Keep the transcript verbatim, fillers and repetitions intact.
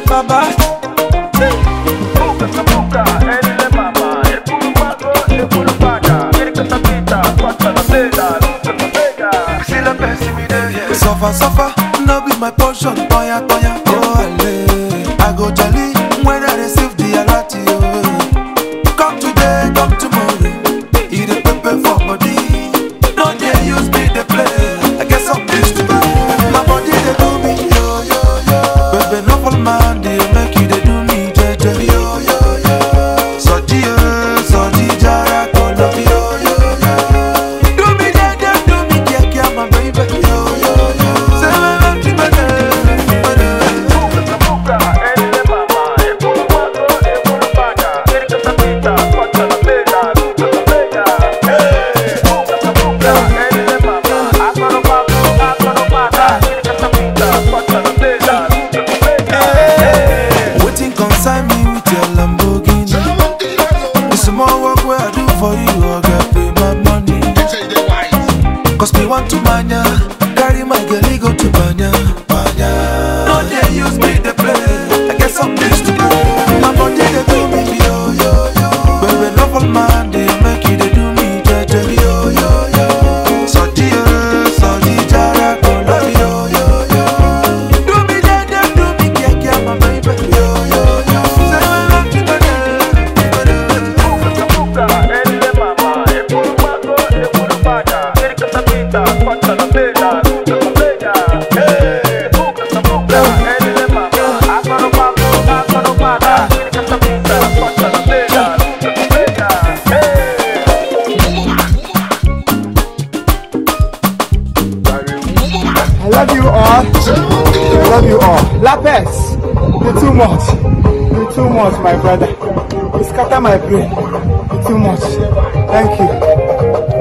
Baba. Suffer, suffer, no be my portion. Toya, toya, oh ale. I go jolly when I receive the alert. Come today, come tomorrow. Eat a pepper for body. No they use me they play. I guess I'm used to it. My body they do me yo yo yo. Baby no for man they make you they do me jeje yo yo yo. So dia, so di jara to love yo yo yo. Do me jeje, do me kia kia my baby yo yo yo. Say me love you better. Waiting consign me with your Lamborghini. It's a more work where I do for you. I gotta pay my money. Cause me want to mania. Carry my girl, go to banya. Banya. No, they use me, they play. I guess I'm used to it. My body, they do me, yo, yo, yo. Baby, no for man, they make you, they do me, jeje, yo, yo, yo. So dear, so dear, jara, go love, yo, yo, yo. Do me, jeje, do me, kia, kia, my baby, yo, yo, yo. Say, I love you, better, I love you all. I love you all. Lapes, you're too much. You're too much, my brother. You scatter my brain. You're too much. Thank you.